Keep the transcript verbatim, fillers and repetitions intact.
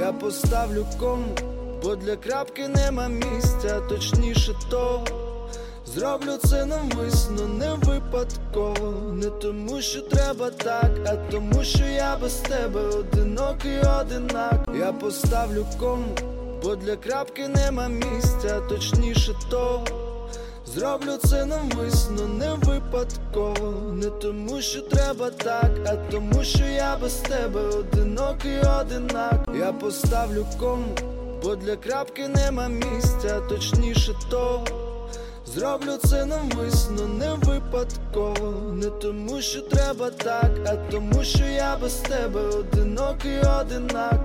Я поставлю кому, бо для крапки нема місця, точніше того. Зроблю це навмисно, не випадково. Не тому, що треба так, а тому, що я без тебе одинокий одинак. Я поставлю кому, бо для крапки нема місця, точніше того. Зроблю це навмисно, не випадково. Не тому, що треба так, а тому, що я без тебе одинокий одинак. Я поставлю кому, бо для крапки нема місця, точніше того. Зроблю це навмисно, не випадково. Не тому, що треба так, а тому, що я без тебе одинокий одинак.